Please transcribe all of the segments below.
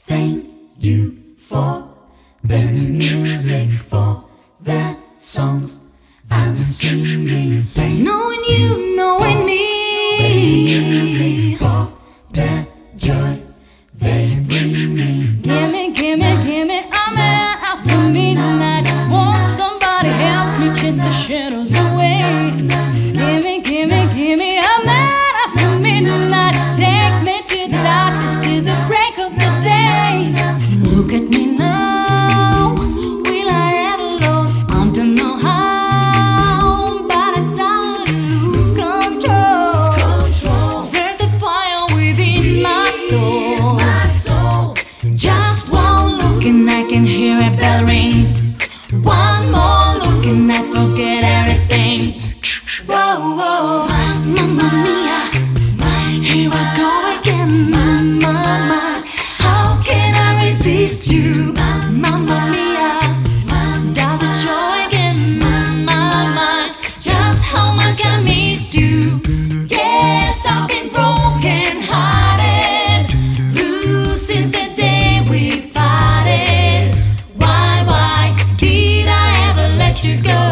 Thank you for the music, for the songs I'm singing. Knowing you, knowing me. The music for the joy they bring me. Gimme, I'm out after midnight. Won't somebody help me chase the shadows away? Gimme, I'm out after midnight. Take me to the darkness, to the break of the day. Look at me now, will I ever lose? I don't know how, but it's how I lose control. There's a fire within my soul. Just one look and I can hear a bell ring. One more look and I forget everything. Whoa, whoa, mamma mia, here I go again, mama. How can I resist you, mamma mia? Does it show again, mama? Just how much I missed you. Yes, I've been broken hearted, blue since the day we parted. Why did I ever let you go?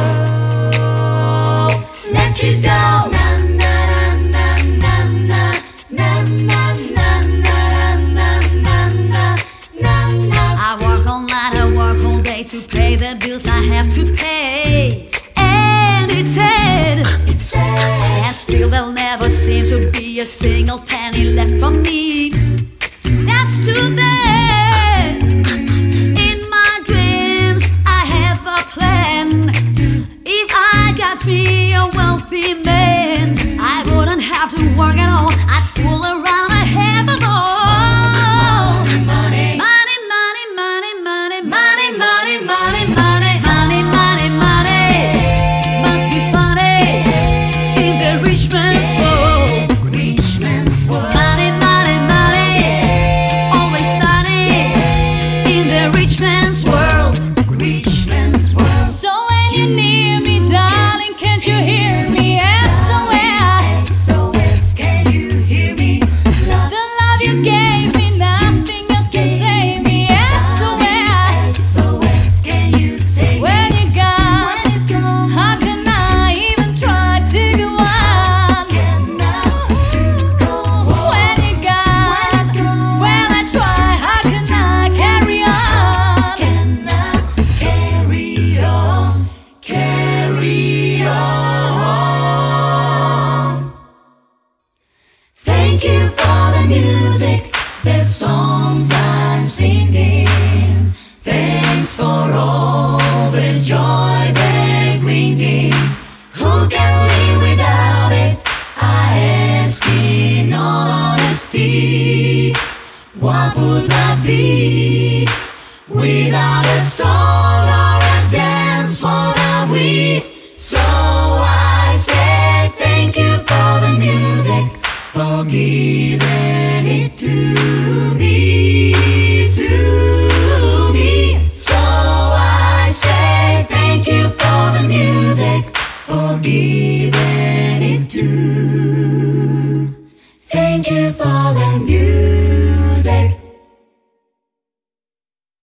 Let you go. Na na na na na na na na na na na na. I work all night, I work all day to pay the bills I have to pay. And it said, and still there'll never seem to be a single penny left for me. That's too bad. In my dreams, I have a plan. If I got me a wealthy man, I wouldn't have to work at all. I'd fool around, I have them all. Money, money, money, money, money, money, money, money, money, money, money, money. Must be funny in the rich man's world. Rich man's world. Money, money, money, always sunny in the rich man's world. Rich man's world. So when you're near me, darling, can't you hear me? SOS. SOS, can you hear me? Love, The love you gave me, nothing else can save me. SOS. SOS, can you say When you're gone, how can I even try to go on? When you're gone, when I try, how can I carry on? Carry on. Thank you for the music, the songs I'm singing. Thanks for all the joy they're bringing. Who can live without it? I ask in all honesty. What would life be without a song or a dance? What are we? So I say thank you for the music. Forgive